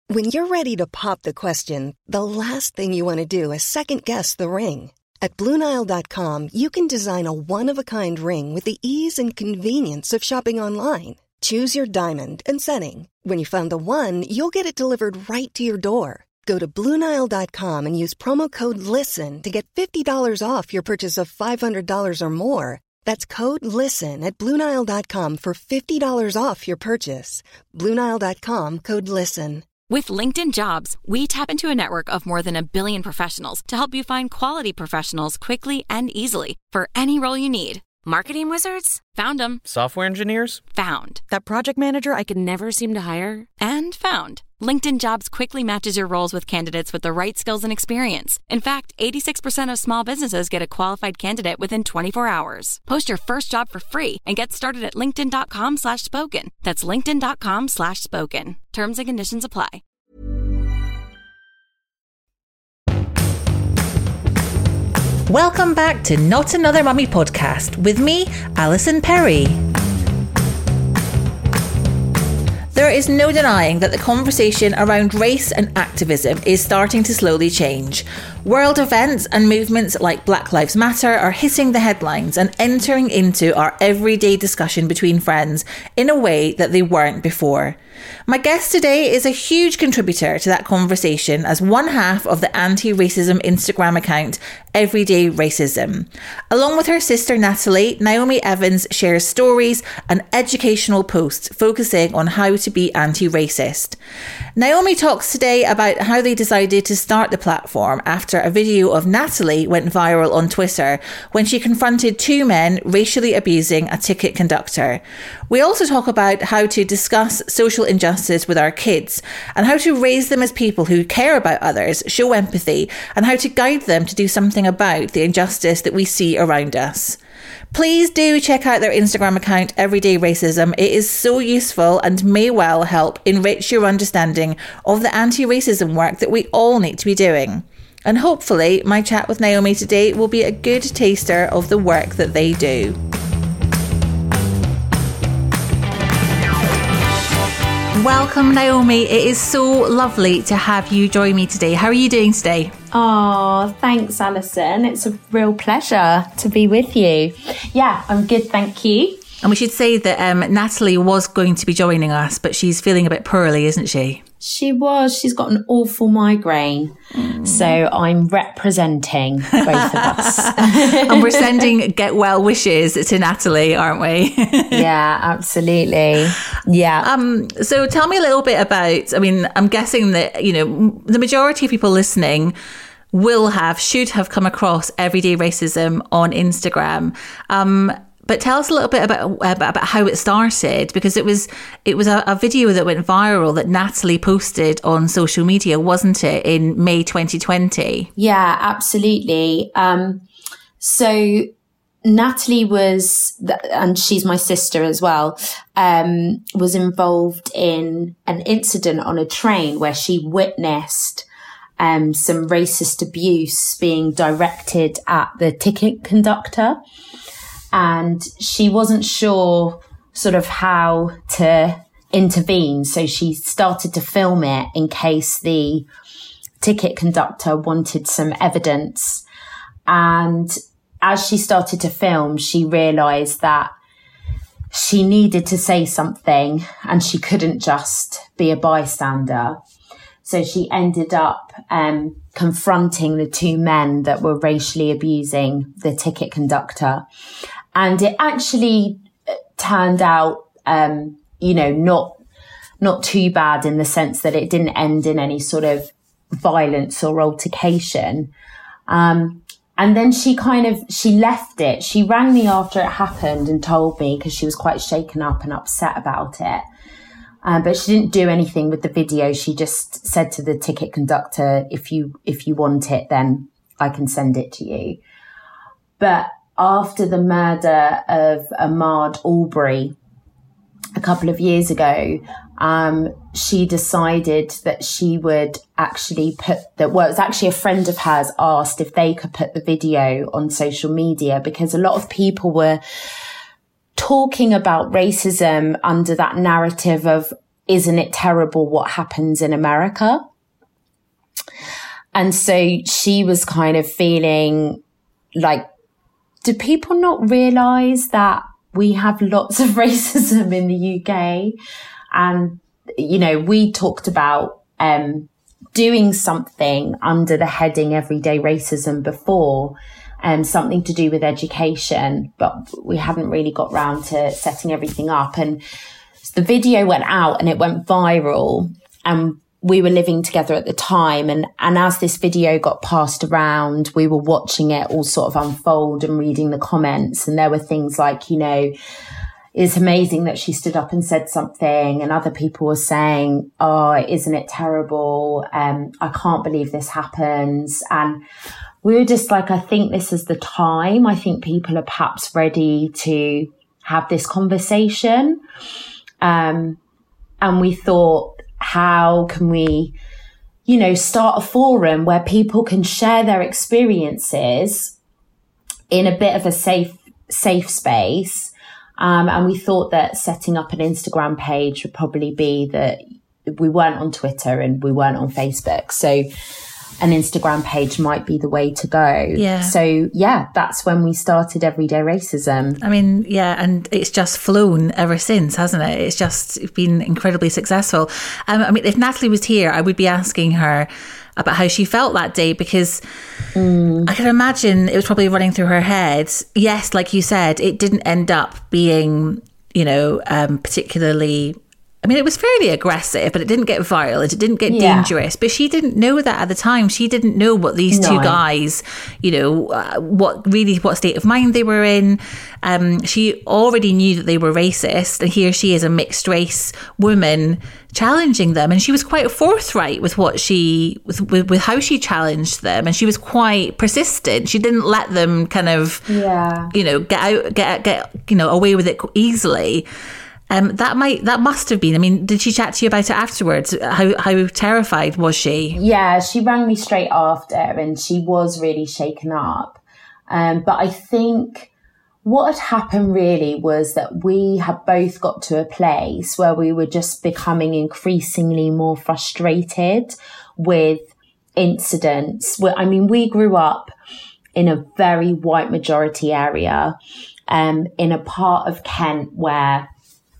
When you're ready to pop the question, the last thing you want to do is second-guess the ring. At BlueNile.com, you can design a one-of-a-kind ring with the ease and convenience of shopping online. Choose your diamond and setting. When you find the one, you'll get it delivered right to your door. Go to BlueNile.com and use promo code LISTEN to get $50 off your purchase of $500 or more. That's code LISTEN at BlueNile.com for $50 off your purchase. BlueNile.com, code LISTEN. With LinkedIn Jobs, we tap into a network of more than 1 billion professionals to help you find quality professionals quickly and easily for any role you need. Marketing wizards? Found them. Software engineers? Found. That project manager I could never seem to hire? And found. LinkedIn Jobs quickly matches your roles with candidates with the right skills and experience. In fact, 86% of small businesses get a qualified candidate within 24 hours. Post your first job for free and get started at linkedin.com/spoken. That's linkedin.com/spoken. Terms and conditions apply. Welcome back to Not Another Mummy podcast with me, Alison Perry. There is no denying that the conversation around race and activism is starting to slowly change. World events and movements like Black Lives Matter are hitting the headlines and entering into our everyday discussion between friends in a way that they weren't before. My guest today is a huge contributor to that conversation as one half of the anti-racism Instagram account, Everyday Racism. Along with her sister Natalie, Naomi Evans shares stories and educational posts focusing on how to be anti-racist. Naomi talks today about how they decided to start the platform after a video of Natalie went viral on Twitter when she confronted two men racially abusing a ticket conductor. We also talk about how to discuss social injustice with our kids and how to raise them as people who care about others, show empathy, and how to guide them to do something about the injustice that we see around us. Please do check out their Instagram account, Everyday Racism. It is so useful and may well help enrich your understanding of the anti-racism work that we all need to be doing. And hopefully my chat with Naomi today will be a good taster of the work that they do. Welcome, Naomi. It is so lovely to have you join me today. How are you doing today? Oh, thanks, Alison. It's a real pleasure to be with you. Yeah, I'm good, thank you. And we should say that Natalie was going to be joining us, but she's feeling a bit poorly, isn't she? She was. She's got an awful migraine. So I'm representing both of us. And we're sending get well wishes to Natalie, aren't we? Yeah, absolutely. Yeah. So tell me a little bit about, I mean, I'm guessing that, you know, the majority of people listening should have come across Everyday Racism on Instagram. But tell us a little bit about how it started, because it was a video that went viral that Natalie posted on social media, wasn't it, in May 2020? Yeah, absolutely. So Natalie was, and she's my sister as well, was involved in an incident on a train where she witnessed some racist abuse being directed at the ticket conductor. And she wasn't sure sort of how to intervene. So she started to film it in case the ticket conductor wanted some evidence. And as she started to film, she realized that she needed to say something and she couldn't just be a bystander. So she ended up confronting the two men that were racially abusing the ticket conductor. And it actually turned out, not too bad in the sense that it didn't end in any sort of violence or altercation. And then she left it. She rang me after it happened and told me, because she was quite shaken up and upset about it. But she didn't do anything with the video. She just said to the ticket conductor, if you want it, then I can send it to you. But after the murder of Ahmaud Arbery a couple of years ago, she decided that she would actually it was actually a friend of hers asked if they could put the video on social media, because a lot of people were talking about racism under that narrative of isn't it terrible what happens in America? And so she was kind of feeling like, do people not realize that we have lots of racism in the UK? And, you know, we talked about doing something under the heading Everyday Racism before, something to do with education, but we hadn't really got round to setting everything up. And the video went out and it went viral, and we were living together at the time. And as this video got passed around, we were watching it all sort of unfold and reading the comments. And there were things like, you know, it's amazing that she stood up and said something. And other people were saying, oh, isn't it terrible? I can't believe this happens. And we were just like, I think this is the time. I think people are perhaps ready to have this conversation. And we thought, how can we, you know, start a forum where people can share their experiences in a bit of a safe space. And we thought that setting up an Instagram page would probably be that we weren't on Twitter and we weren't on Facebook. So an Instagram page might be the way to go. Yeah. So yeah, that's when we started Everyday Racism. I mean, yeah, and it's just flown ever since, hasn't it? It's just been incredibly successful. I mean, if Natalie was here, I would be asking her about how she felt that day, because I can imagine it was probably running through her head. Yes, like you said, it didn't end up being, you know, particularly, I mean, it was fairly aggressive, but it didn't get violent. It didn't get dangerous. But she didn't know that at the time. She didn't know what these two guys, you know, what state of mind they were in. She already knew that they were racist. And here she is, a mixed race woman, challenging them. And she was quite forthright with what with how she challenged them. And she was quite persistent. She didn't let them kind of, you know, get you know, away with it easily. That must have been, I mean, did she chat to you about it afterwards? How terrified was she? Yeah, she rang me straight after and she was really shaken up. But I think what had happened really was that we had both got to a place where we were just becoming increasingly more frustrated with incidents. I mean, we grew up in a very white majority area, in a part of Kent where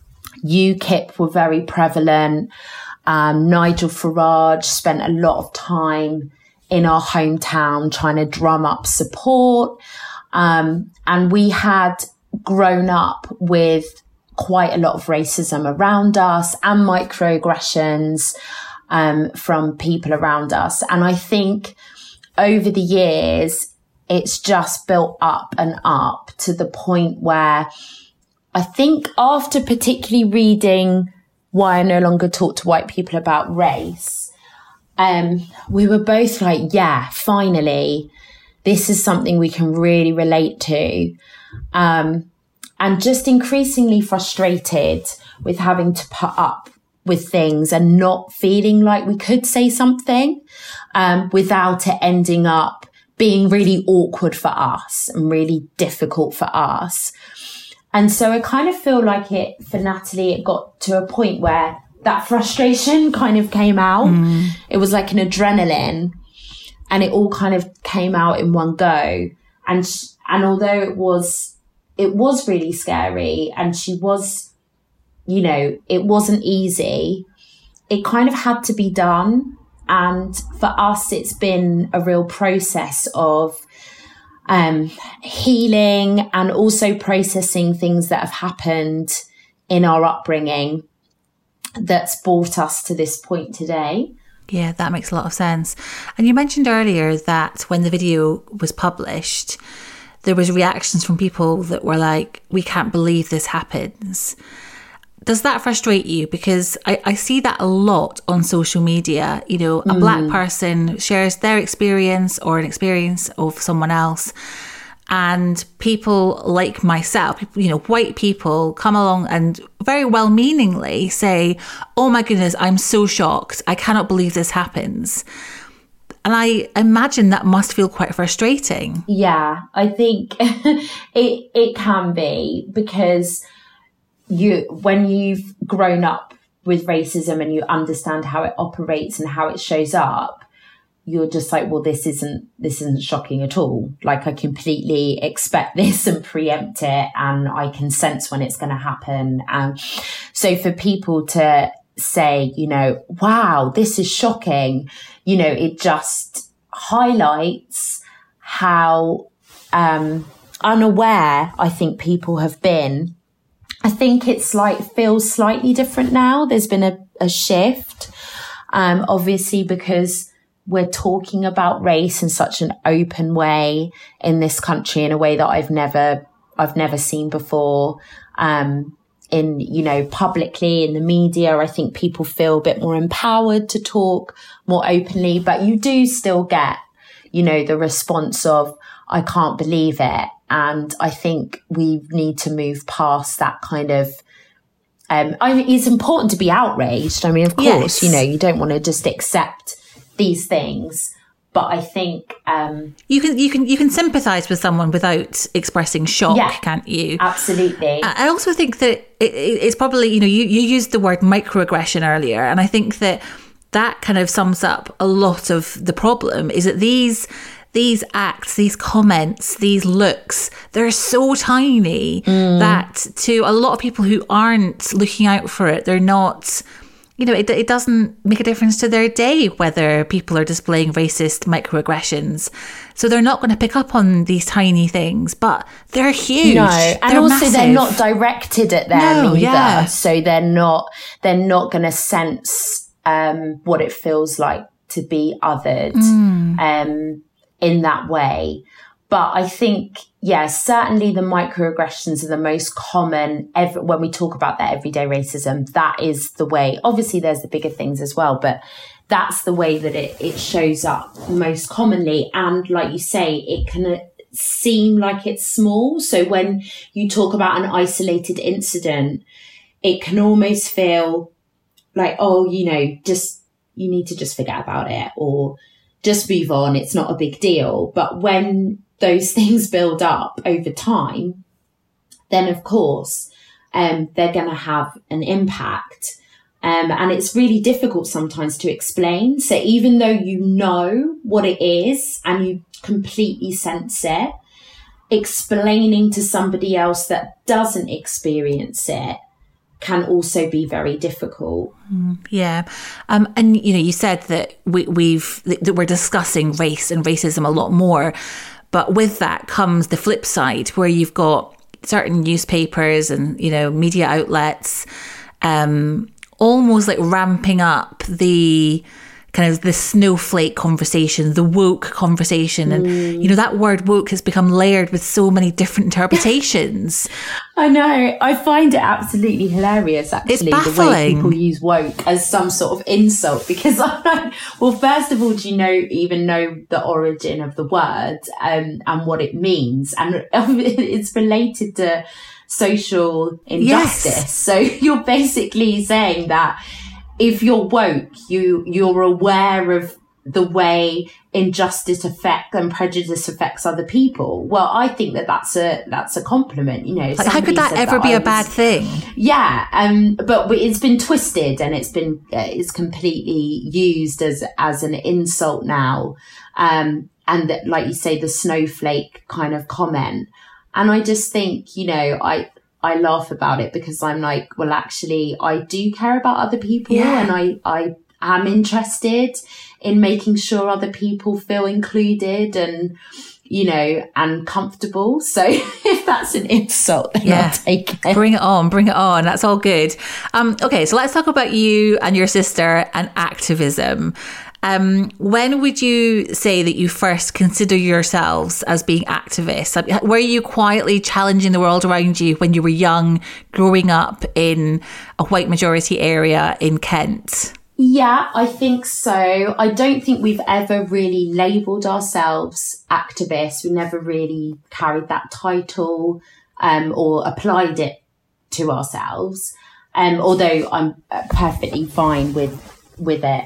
UKIP were very prevalent. Nigel Farage spent a lot of time in our hometown trying to drum up support. And we had grown up with quite a lot of racism around us and microaggressions from people around us. And I think over the years, it's just built up and up to the point where I think after particularly reading Why I No Longer Talk to White People About Race, we were both like, yeah, finally, this is something we can really relate to. And just increasingly frustrated with having to put up with things and not feeling like we could say something without it ending up being really awkward for us and really difficult for us. And so I kind of feel like for Natalie, it got to a point where that frustration kind of came out. It was like an adrenaline and it all kind of came out in one go. And although it was really scary and she was, you know, it wasn't easy, it kind of had to be done. And for us, it's been a real process of healing and also processing things that have happened in our upbringing that's brought us to this point today. Yeah, that makes a lot of sense. And you mentioned earlier that when the video was published, there was reactions from people that were like, we can't believe this happens. Does that frustrate you? Because I see that a lot on social media. You know, a black person shares their experience or an experience of someone else. And people like myself, you know, white people come along and very well-meaningly say, oh my goodness, I'm so shocked. I cannot believe this happens. And I imagine that must feel quite frustrating. Yeah, I think it can be, because when you've grown up with racism and you understand how it operates and how it shows up, you're just like, well, this isn't shocking at all. Like, I completely expect this and preempt it, and I can sense when it's going to happen. And so for people to say, you know, wow, this is shocking, you know, it just highlights how unaware I think people have been. I think it's feels slightly different now. There's been a shift, obviously, because we're talking about race in such an open way in this country, in a way that I've never seen before. In, you know, publicly in the media, I think people feel a bit more empowered to talk more openly, but you do still get, you know, the response of, I can't believe it. And I think we need to move past that kind of, it's important to be outraged. I mean, of course, you know, you don't want to just accept these things, but I think you can sympathise with someone without expressing shock, can't you? Absolutely. I also think that it's probably, you know, you used the word microaggression earlier, and I think that kind of sums up a lot of the problem. Is that these acts, these comments, these looks, they're so tiny that to a lot of people who aren't looking out for it, they're not. You know, it doesn't make a difference to their day whether people are displaying racist microaggressions. So they're not going to pick up on these tiny things, but they're huge. No, and they're also massive. They're not directed at them either. Yeah. So they're not going to sense what it feels like to be othered in that way. But I think, certainly the microaggressions are the most common when we talk about that everyday racism. That is the way. Obviously, there's the bigger things as well, but that's the way that it shows up most commonly. And like you say, it can seem like it's small. So when you talk about an isolated incident, it can almost feel like, oh, you know, you need to just forget about it or just move on. It's not a big deal. But when those things build up over time, then of course, they're going to have an impact. And it's really difficult sometimes to explain. So even though you know what it is and you completely sense it, explaining to somebody else that doesn't experience it can also be very difficult. Yeah. And, you know, you said that we're discussing race and racism a lot more. But with that comes the flip side, where you've got certain newspapers and, you know, media outlets almost like ramping up the kind of the snowflake conversation, the woke conversation. And, you know, that word woke has become layered with so many different interpretations. I know. I find it absolutely hilarious, actually, it's baffling. The way people use woke as some sort of insult. Because I'm like, well, first of all, do you even know the origin of the word and what it means? And it's related to social injustice. Yes. So you're basically saying that if you're woke, you're aware of the way injustice and prejudice affects other people. Well, I think that's a compliment. You know, like, how could that ever be a bad thing? Yeah, but it's been twisted and it's completely used as an insult now. And that, like you say, the snowflake kind of comment. And I just think, you know, I laugh about it because I'm like, well, actually, I do care about other people and I am interested in making sure other people feel included and, you know, and comfortable. So if that's an insult, then I'll take it. Bring it on. That's all good. Okay, so let's talk about you and your sister and activism. When would you say that you first consider yourselves as being activists? Were you quietly challenging the world around you when you were young, growing up in a white majority area in Kent? Yeah, I think so. I don't think we've ever really labelled ourselves activists. We never really carried that title or applied it to ourselves, although I'm perfectly fine with it.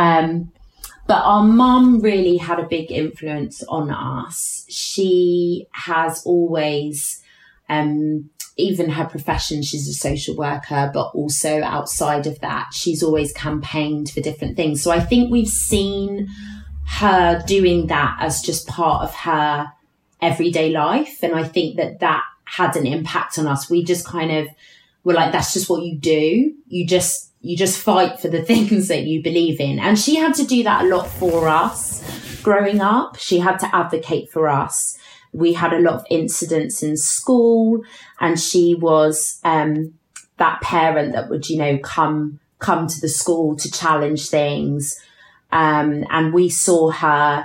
But our mum really had a big influence on us. She has always, even her profession, she's a social worker, but also outside of that, she's always campaigned for different things. So I think we've seen her doing that as just part of her everyday life. And I think that had an impact on us. We just kind of were like, that's just what you do. You just fight for the things that you believe in. And she had to do that a lot for us growing up. She had to advocate for us. We had a lot of incidents in school, and she was that parent that would, come to the school to challenge things. And we saw her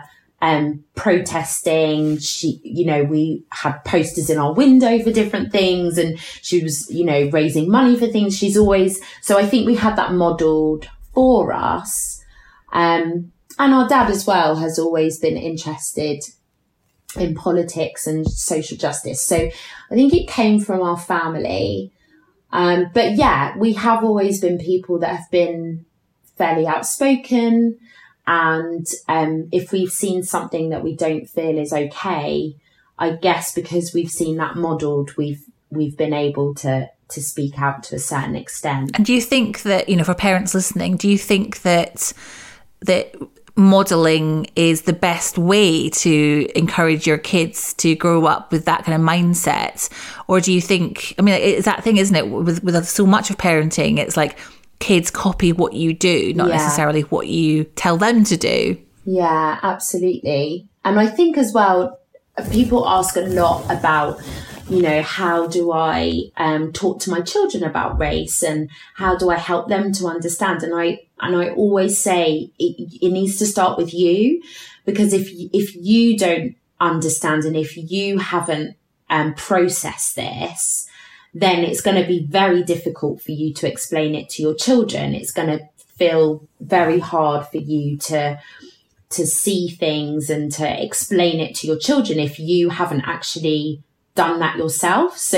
protesting. We had posters in our window for different things, and she was, raising money for things. So I think we had that modelled for us. And our dad as well has always been interested in politics and social justice. So I think it came from our family. But yeah, we have always been people that have been fairly outspoken. And if we've seen something that we don't feel is okay, I guess because we've seen that modelled, we've been able to speak out to a certain extent. And do you think that, for parents listening, do you think that modelling is the best way to encourage your kids to grow up with that kind of mindset? Or do you think, it's that thing, isn't it, with so much of parenting, it's like kids copy what you do, not necessarily what you tell them to do. Yeah, absolutely. And I think as well, people ask a lot about, how do I talk to my children about race, and how do I help them to understand? And I always say it needs to start with you, because if you don't understand, and if you haven't processed this, then it's going to be very difficult for you to explain it to your children. It's going to feel very hard for you to see things and to explain it to your children if you haven't actually done that yourself. So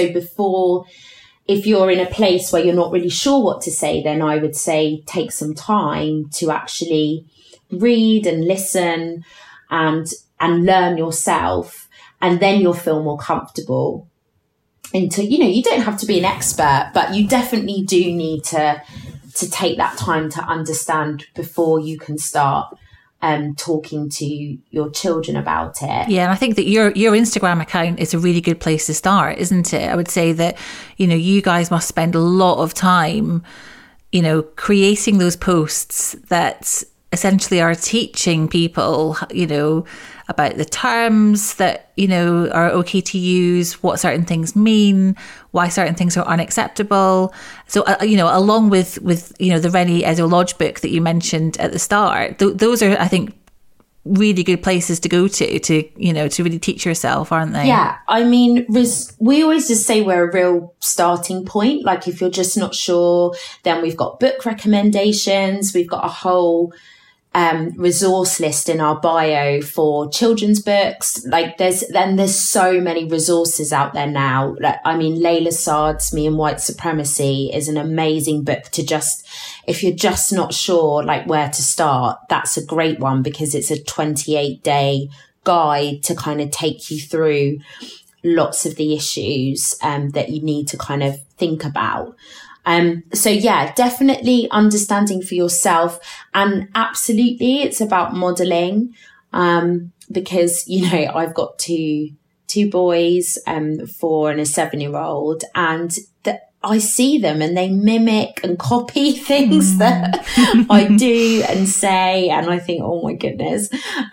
if you're in a place where you're not really sure what to say, then I would say take some time to actually read and listen and learn yourself, and then you'll feel more comfortable. You don't have to be an expert, but you definitely do need to take that time to understand before you can start talking to your children about it. Yeah, and I think that your Instagram account is a really good place to start, isn't it? I would say that, you guys must spend a lot of time, creating those posts that essentially are teaching people, about the terms that, are okay to use, what certain things mean, why certain things are unacceptable. So, along with the Reni Eddo-Lodge book that you mentioned at the start, those are, I think, really good places to go to really teach yourself, aren't they? Yeah. We always just say we're a real starting point. Like, if you're just not sure, then we've got book recommendations. We've got a whole resource list in our bio for children's books. Like there's so many resources out there now. Layla Saad's Me and White Supremacy is an amazing book if you're just not sure like where to start, that's a great one, because it's a 28-day guide to kind of take you through lots of the issues that you need to kind of think about. So yeah, definitely understanding for yourself, and absolutely it's about modeling, because, I've got two boys, 4 and a 7-year-old, and I see them and they mimic and copy things that I do and say, and I think, oh my goodness.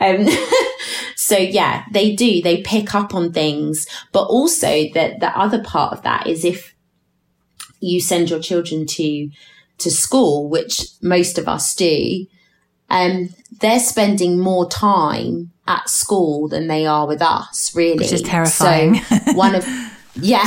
So yeah, they pick up on things, but also the other part of that is if you send your children to school, which most of us do, they're spending more time at school than they are with us, really. Which is terrifying. So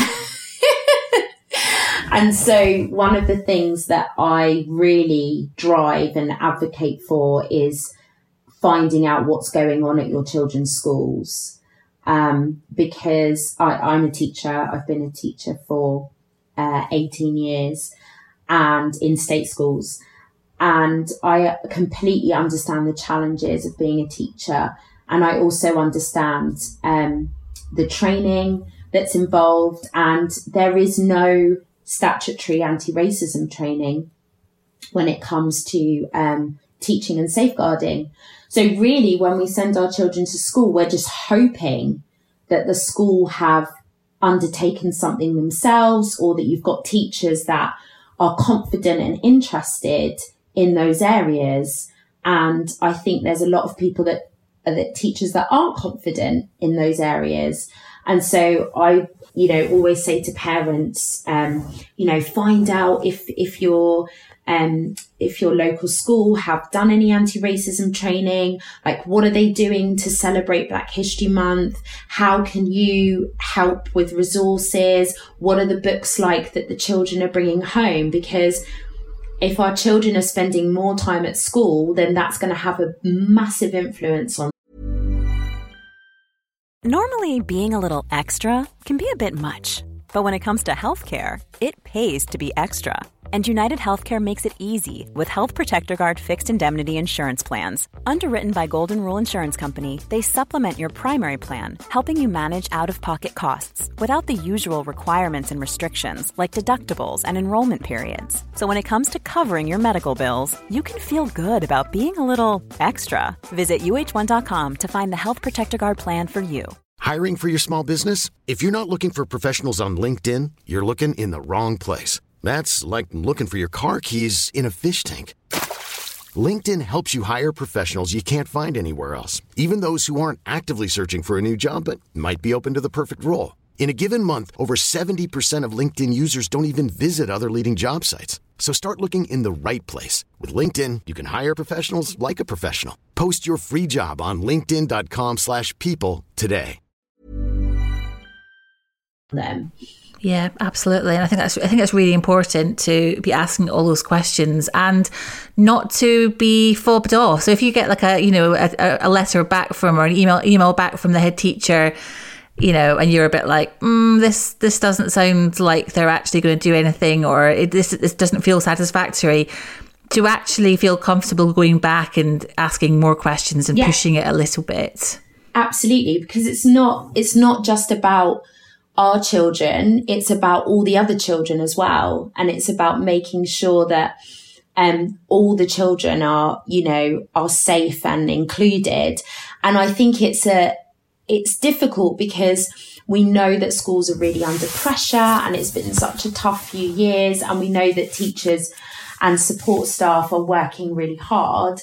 and so one of the things that I really drive and advocate for is finding out what's going on at your children's schools. Because I'm a teacher. I've been a teacher for 18 years and in state schools, and I completely understand the challenges of being a teacher, and I also understand the training, that's involved, and there is no statutory anti-racism training when it comes to teaching and safeguarding. So really, when we send our children to school, we're just hoping that the school have undertaken something themselves, or that you've got teachers that are confident and interested in those areas. And I think there's a lot of people that teachers that aren't confident in those areas. And so I, always say to parents, find out if your local school have done any anti-racism training, like what are they doing to celebrate Black History Month? How can you help with resources? What are the books like that the children are bringing home? Because if our children are spending more time at school, then that's going to have a massive influence on. Normally, being a little extra can be a bit much. But when it comes to healthcare, it pays to be extra. And United Healthcare makes it easy with Health Protector Guard fixed indemnity insurance plans. Underwritten by Golden Rule Insurance Company, they supplement your primary plan, helping you manage out-of-pocket costs without the usual requirements and restrictions like deductibles and enrollment periods. So when it comes to covering your medical bills, you can feel good about being a little extra. Visit UH1.com to find the Health Protector Guard plan for you. Hiring for your small business? If you're not looking for professionals on LinkedIn, you're looking in the wrong place. That's like looking for your car keys in a fish tank. LinkedIn helps you hire professionals you can't find anywhere else, even those who aren't actively searching for a new job but might be open to the perfect role. In a given month, over 70% of LinkedIn users don't even visit other leading job sites. So start looking in the right place. With LinkedIn, you can hire professionals like a professional. Post your free job on linkedin.com/people today. Them. Yeah, absolutely. And I think that's really important to be asking all those questions and not to be fobbed off. So if you get like a letter back from, or an email back from the head teacher, and you're a bit like, this doesn't sound like they're actually going to do anything, or this doesn't feel satisfactory, to actually feel comfortable going back and asking more questions and pushing it a little bit. Absolutely, because it's not just about our children, it's about all the other children as well. And it's about making sure that all the children are safe and included. And I think it's difficult because we know that schools are really under pressure and it's been such a tough few years. And we know that teachers and support staff are working really hard.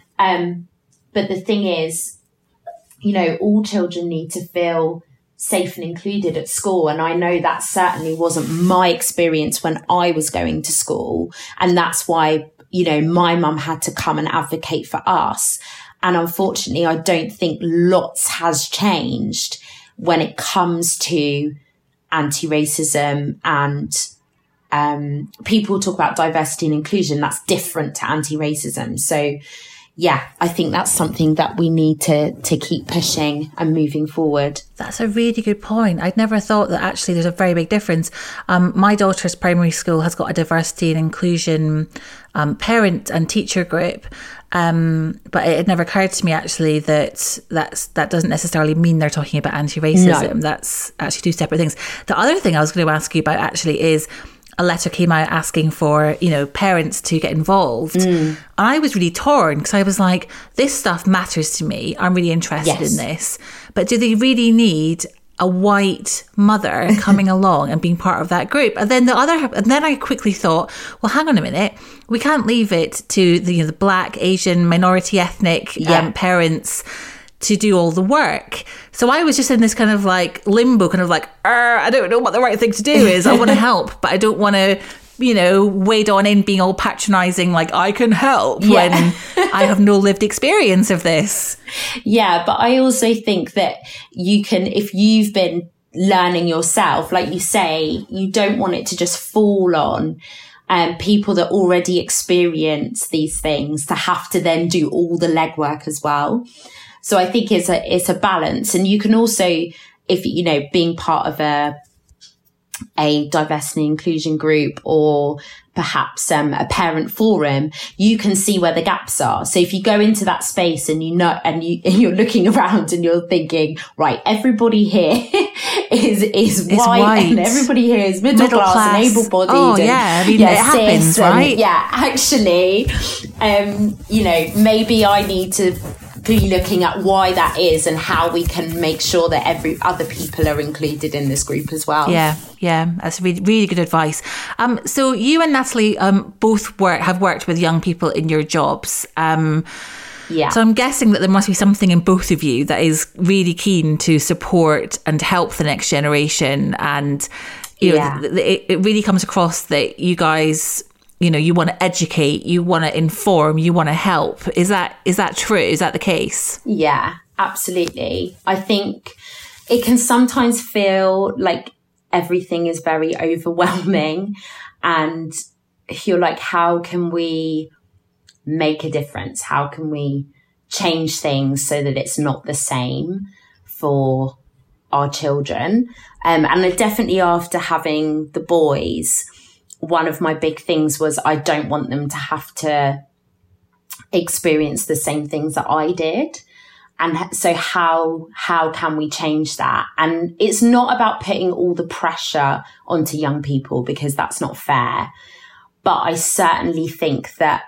But the thing is, all children need to feel safe and included at school. And I know that certainly wasn't my experience when I was going to school. And that's why, my mum had to come and advocate for us. And unfortunately, I don't think lots has changed when it comes to anti-racism and people talk about diversity and inclusion. That's different to anti-racism. So yeah, I think that's something that we need to keep pushing and moving forward. That's a really good point. I'd never thought that actually there's a very big difference. My daughter's primary school has got a diversity and inclusion parent and teacher group. But it had never occurred to me actually that doesn't necessarily mean they're talking about anti-racism. No. That's actually two separate things. The other thing I was going to ask you about actually is a letter came out asking for, parents to get involved. And I was really torn because I was like, this stuff matters to me. I'm really interested in this. But do they really need a white mother coming along and being part of that group? And then I quickly thought, well, hang on a minute. We can't leave it to the Black, Asian, minority ethnic parents to do all the work. So I was just in this kind of like limbo, kind of like, I don't know what the right thing to do is. I want to help, but I don't want to, wade on in being all patronising, like I can help when I have no lived experience of this. Yeah, but I also think that you can, if you've been learning yourself, like you say, you don't want it to just fall on people that already experience these things to have to then do all the legwork as well. So I think it's a balance. And you can also, if, being part of a diversity and inclusion group or perhaps a parent forum, you can see where the gaps are. So if you go into that space and you're looking around and you're thinking, right, everybody here is white and everybody here is middle class and able-bodied. Oh, yeah. I mean, it happens, right? Yeah, actually, maybe I need to be looking at why that is and how we can make sure that every other people are included in this group as well. Yeah, that's really, really good advice. So you and Natalie both have worked with young people in your jobs. Yeah. So I'm guessing that there must be something in both of you that is really keen to support and help the next generation. And it really comes across that you guys, you want to educate, you want to inform, you want to help. Is that true? Is that the case? Yeah, absolutely. I think it can sometimes feel like everything is very overwhelming and you're like, how can we make a difference? How can we change things so that it's not the same for our children? And definitely after having the boys, one of my big things was I don't want them to have to experience the same things that I did. And so how can we change that? And it's not about putting all the pressure onto young people because that's not fair. But I certainly think that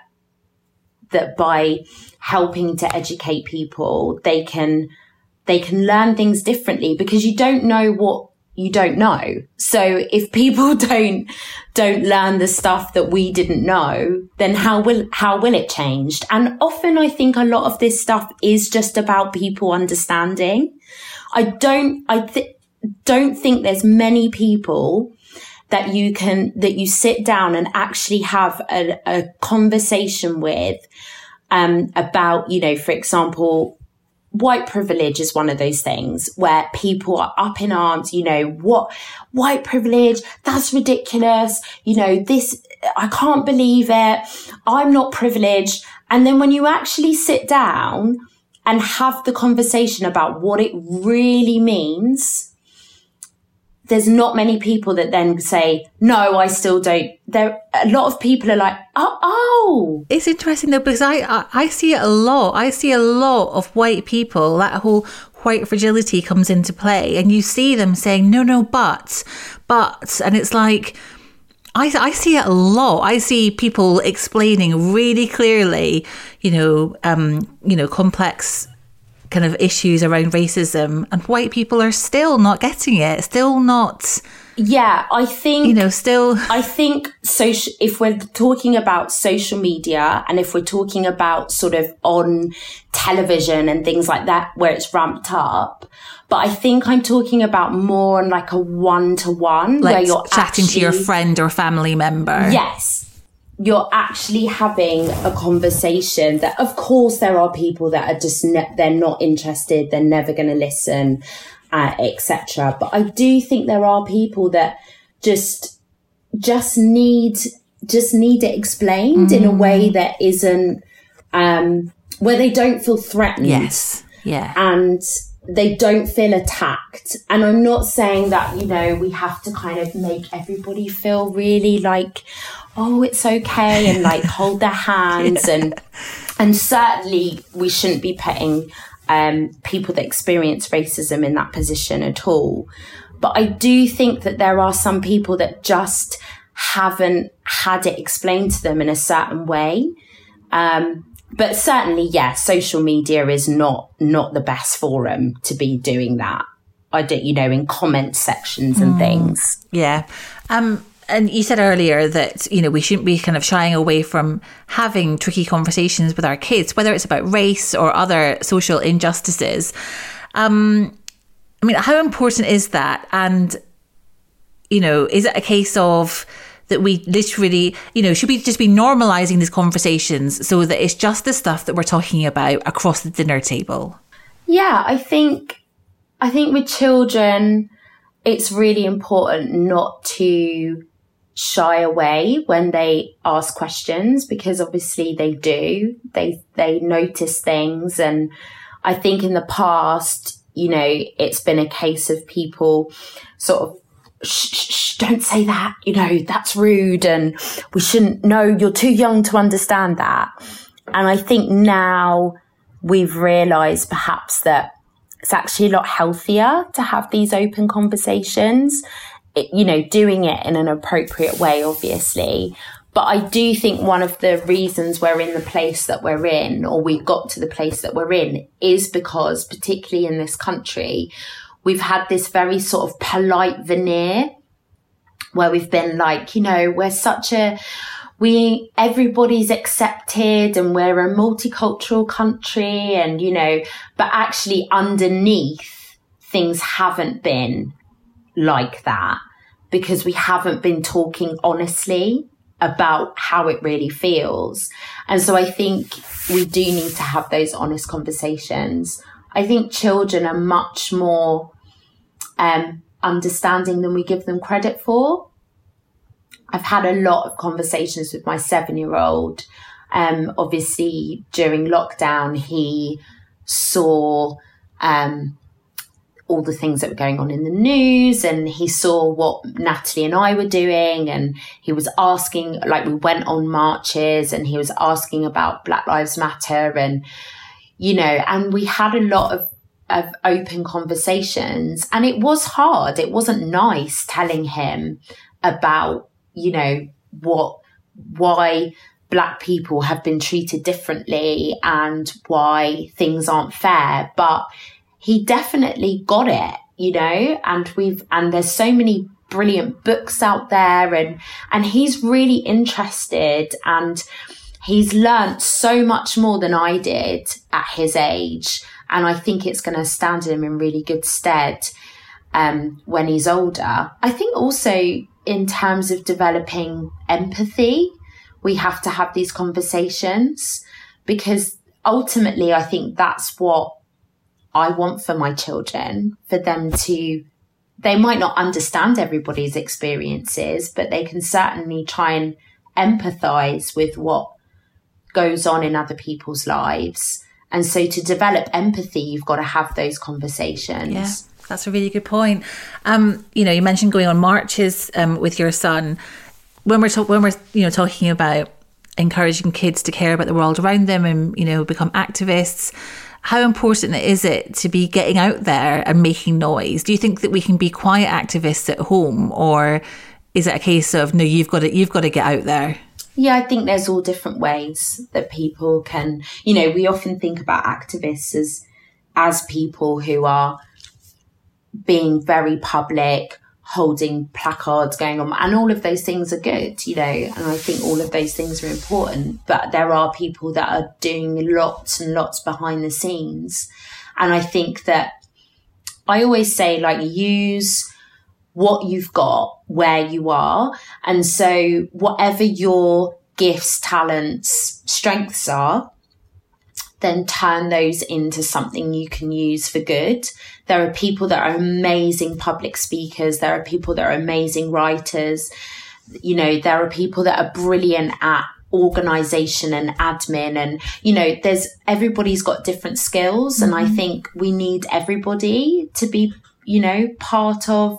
by helping to educate people, they can learn things differently because you don't know what you don't know. So if people don't learn the stuff that we didn't know, then how will it change? And often I think a lot of this stuff is just about people understanding. I don't think there's many people that you sit down and actually have a conversation with, about, for example, white privilege is one of those things where people are up in arms, what white privilege, that's ridiculous. This, I can't believe it. I'm not privileged. And then when you actually sit down and have the conversation about what it really means, there's not many people that then say, no, I still don't. A lot of people are like, oh. It's interesting though, because I see it a lot. I see a lot of white people, that whole white fragility comes into play and you see them saying, no, but, and it's like, I see it a lot. I see people explaining really clearly, complex kind of issues around racism, and white people are still not getting it, still not. Yeah, I think, I think if we're talking about social media and if we're talking about sort of on television and things like that, where it's ramped up, but I think I'm talking about more on like a one-to-one, like where you're chatting to your friend or family member. Yes. You're actually having a conversation that, of course, there are people that are just, they're not interested, they're never going to listen, etc. But I do think there are people that just need it explained in a way that isn't, where they don't feel threatened. Yes. Yeah. And they don't feel attacked. And I'm not saying that, we have to kind of make everybody feel really like, oh, it's okay, and like hold their hands. And certainly we shouldn't be putting people that experience racism in that position at all. But I do think that there are some people that just haven't had it explained to them in a certain way. But certainly, social media is not the best forum to be doing that. I don't, in comment sections and things. Yeah. And you said earlier that, we shouldn't be kind of shying away from having tricky conversations with our kids, whether it's about race or other social injustices. How important is that? And, is it a case of that we literally, should we just be normalising these conversations so that it's just the stuff that we're talking about across the dinner table? Yeah, I think with children, it's really important not to shy away when they ask questions, because obviously they do. They notice things. And I think in the past, it's been a case of people sort of shh, don't say that, you know, that's rude and we shouldn't, no, you're too young to understand that. And I think now we've realised perhaps that it's actually a lot healthier to have these open conversations, you know, doing it in an appropriate way, obviously. But I do think one of the reasons we're in the place that we're in, or we got to the place that we're in, is because, particularly in this country, we've had this very sort of polite veneer where we've been like, you know, everybody's accepted and we're a multicultural country and, you know, but actually underneath things haven't been like that because we haven't been talking honestly about how it really feels. And so I think we do need to have those honest conversations. I think children are much more understanding than we give them credit for. I've had a lot of conversations with my 7-year-old. Obviously, during lockdown, he saw all the things that were going on in the news, and he saw what Natalie and I were doing, and he was asking, like, we went on marches and he was asking about Black Lives Matter, and, you know, and we had a lot of open conversations, and it was hard. It wasn't nice telling him about, you know, why Black people have been treated differently and why things aren't fair, but he definitely got it, you know, and there's so many brilliant books out there, and he's really interested, and he's learnt so much more than I did at his age. And I think it's going to stand him in really good stead when he's older. I think also in terms of developing empathy, we have to have these conversations, because ultimately I think that's what I want for my children, for them to, they might not understand everybody's experiences, but they can certainly try and empathise with what goes on in other people's lives. And so to develop empathy, you've got to have those conversations. Yeah, that's a really good point. You know, you mentioned going on marches with your son. When we're talking about encouraging kids to care about the world around them and, you know, become activists, how important is it to be getting out there and making noise? Do you think that we can be quiet activists at home, or is it a case of, no, you've got to get out there? Yeah, I think there's all different ways that people can, you know, we often think about activists as people who are being very public, holding placards, going on, and all of those things are good, you know, and I think all of those things are important. But there are people that are doing lots and lots behind the scenes. And I think that I always say, like, use what you've got where you are. And so whatever your gifts, talents, strengths are, then turn those into something you can use for good. There are people that are amazing public speakers. There are people that are amazing writers. You know, there are people that are brilliant at organization and admin, and, you know, everybody's got different skills. Mm-hmm. And I think we need everybody to be, you know, part of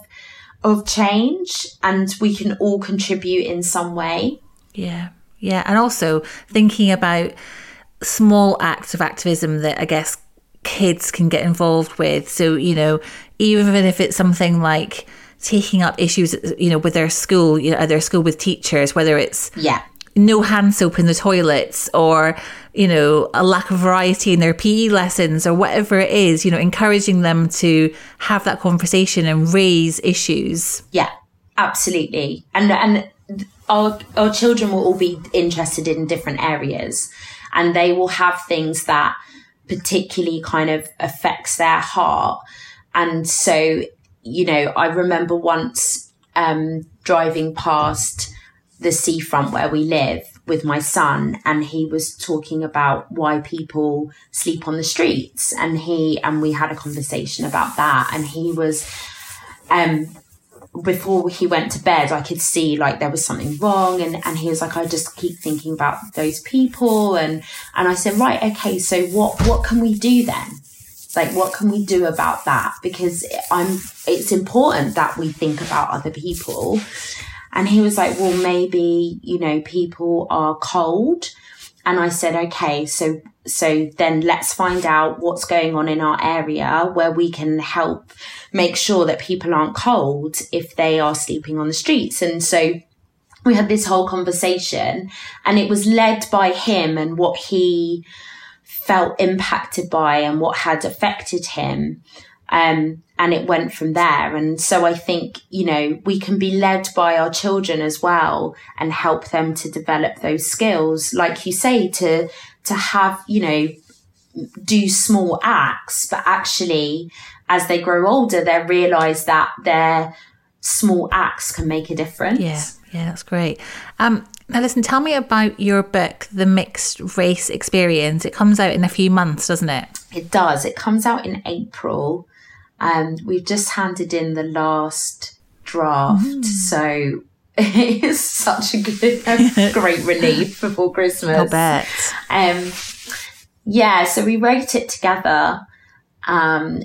change, and we can all contribute in some way. Yeah. Yeah. And also thinking about small acts of activism that I guess kids can get involved with. So, you know, even if it's something like taking up issues, you know, with their school, you know, at their school with teachers, whether it's no hand soap in the toilets, or, you know, a lack of variety in their PE lessons, or whatever it is, you know, encouraging them to have that conversation and raise issues. Yeah, absolutely. And our children will all be interested in different areas, and they will have things that particularly kind of affects their heart. And so, you know, I remember once driving past the seafront where we live with my son, and he was talking about why people sleep on the streets, and we had a conversation about that, and he was before he went to bed, I could see like there was something wrong, and he was like, I just keep thinking about those people, and I said, right, okay, so what can we do then? like, what can we do about that? Because it's important that we think about other people. And he was like, well, maybe, you know, people are cold. And I said, okay, so then let's find out what's going on in our area where we can help make sure that people aren't cold if they are sleeping on the streets. And so we had this whole conversation, and it was led by him and what he felt impacted by and what had affected him. And it went from there. And so I think, you know, we can be led by our children as well and help them to develop those skills, like you say, to have, you know, do small acts, but actually as they grow older, they realize that their small acts can make a difference. Yeah, that's great. Now listen, tell me about your book, The Mixed Race Experience. It comes out in a few months, doesn't it? It does. It comes out in April. We've just handed in the last draft. So it's such a great relief before Christmas. I'll bet. Yeah, so we wrote it together. And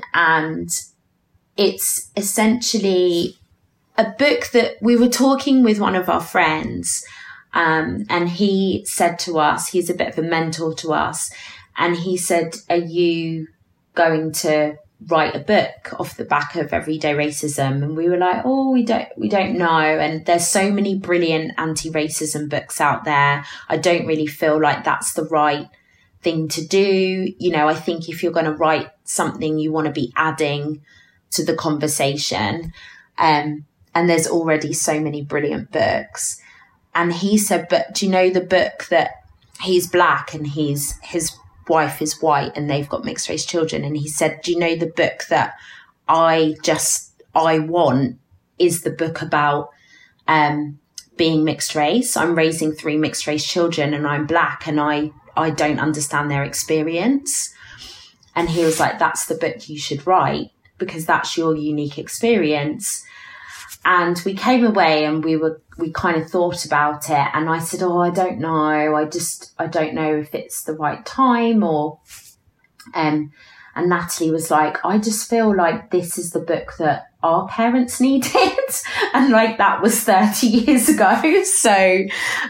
it's essentially a book that we were talking with one of our friends. And he said to us, he's a bit of a mentor to us. And he said, are you going to write a book off the back of Everyday Racism? And we were like, oh, we don't know. And there's so many brilliant anti-racism books out there. I don't really feel like that's the right thing to do. You know, I think if you're going to write something, you want to be adding to the conversation. And there's already so many brilliant books. And he said, but do you know the book that he's black and his wife is white and they've got mixed race children? And he said, do you know the book that I want is the book about being mixed race. I'm raising 3 mixed race children and I'm black and I don't understand their experience. And he was like, that's the book you should write because that's your unique experience. And we came away and we kind of thought about it. And I said, oh, I don't know. I don't know if it's the right time or, and Natalie was like, I just feel like this is the book that our parents needed. And like, that was 30 years ago. So,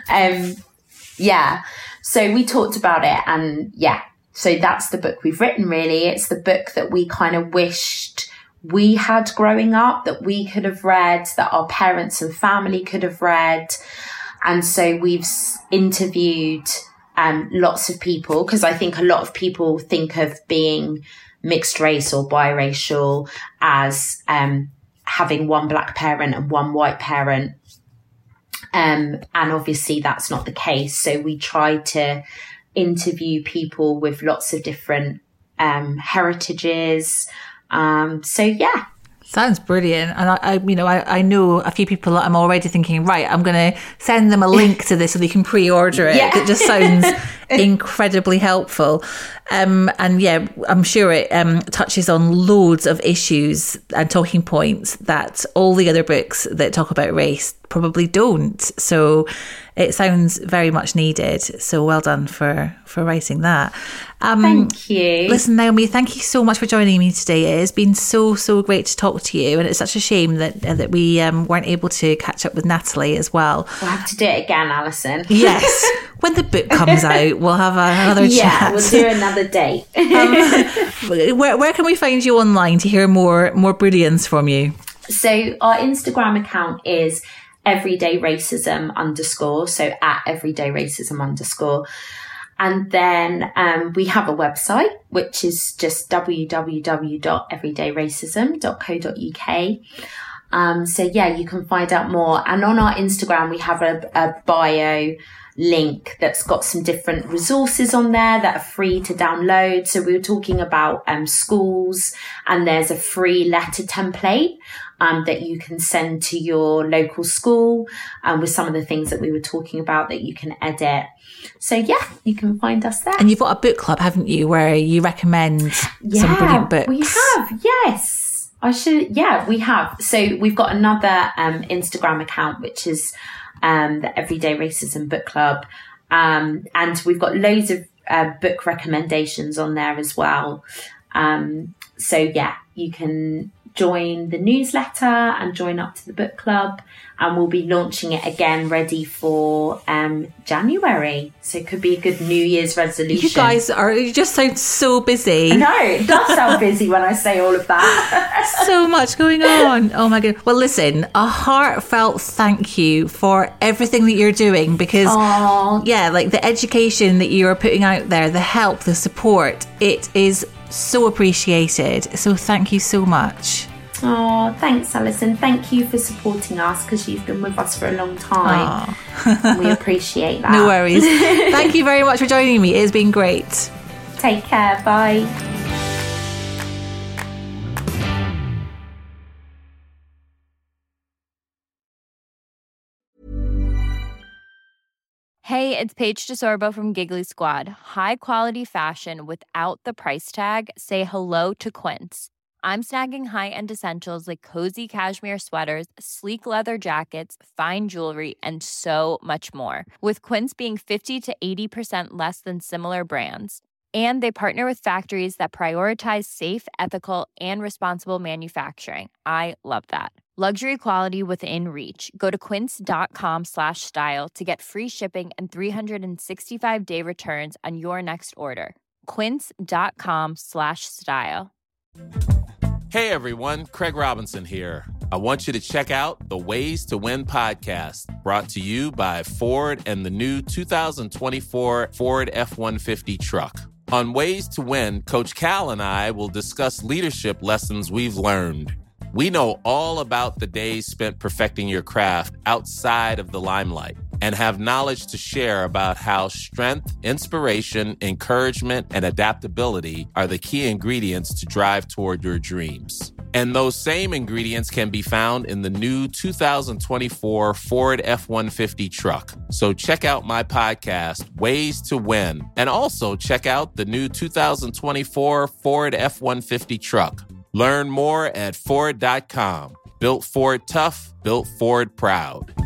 yeah. So we talked about it and yeah. So that's the book we've written really. It's the book that we kind of wished we had growing up, that we could have read, that our parents and family could have read. And so we've interviewed lots of people, because I think a lot of people think of being mixed race or biracial as having one black parent and one white parent. And obviously that's not the case. So we tried to interview people with lots of different heritages. So yeah. Sounds brilliant. And I know a few people that I'm already thinking, right, I'm going to send them a link to this so they can pre-order it. Yeah. It just sounds incredibly helpful. And yeah, I'm sure it touches on loads of issues and talking points that all the other books that talk about race probably don't. So it sounds very much needed. So well done for writing that. Thank you. Listen, Naomi, thank you so much for joining me today. It's been so great to talk to you, and it's such a shame that we weren't able to catch up with Natalie as well. We'll have to do it again, Alison. Yes, when the book comes out, we'll have another chat. Yeah, we'll do another date. Where can we find you online to hear more brilliance from you? So our Instagram account is everydayracism_, so at everydayracism_. And then we have a website, which is just www.everydayracism.co.uk. So yeah, you can find out more. And on our Instagram, we have a bio link that's got some different resources on there that are free to download. So we were talking about schools, and there's a free letter template that you can send to your local school with some of the things that we were talking about that you can edit. So yeah, you can find us there. And you've got a book club, haven't you, where you recommend some brilliant books? We have, yes. We have. So we've got another Instagram account, which is the Everyday Racism Book Club. And we've got loads of book recommendations on there as well. So yeah, you can join the newsletter and join up to the book club, and we'll be launching it again ready for January. So it could be a good New Year's resolution. You just sound so busy. No, it does sound busy when I say all of that. So much going on. Oh my goodness. Well, listen, a heartfelt thank you for everything that you're doing, because like the education that you are putting out there, the help, the support, it is so appreciated. So thank you so much. Oh, thanks, Alison. Thank you for supporting us, because you've been with us for a long time. We appreciate that. No worries. Thank you very much for joining me. It's been great. Take care. Bye. Hey, it's Paige DeSorbo from Giggly Squad. High quality fashion without the price tag. Say hello to Quince. I'm snagging high-end essentials like cozy cashmere sweaters, sleek leather jackets, fine jewelry, and so much more. With Quince being 50 to 80% less than similar brands. And they partner with factories that prioritize safe, ethical, and responsible manufacturing. I love that. Luxury quality within reach. Go to quince.com/style to get free shipping and 365-day returns on your next order. Quince.com/style. Hey everyone, Craig Robinson here. I want you to check out the Ways to Win podcast, brought to you by Ford and the new 2024 Ford F-150 truck. On Ways to Win, Coach Cal and I will discuss leadership lessons we've learned. We know all about the days spent perfecting your craft outside of the limelight, and have knowledge to share about how strength, inspiration, encouragement, and adaptability are the key ingredients to drive toward your dreams. And those same ingredients can be found in the new 2024 Ford F-150 truck. So check out my podcast, Ways to Win, and also check out the new 2024 Ford F-150 truck. Learn more at Ford.com. Built Ford tough, built Ford proud.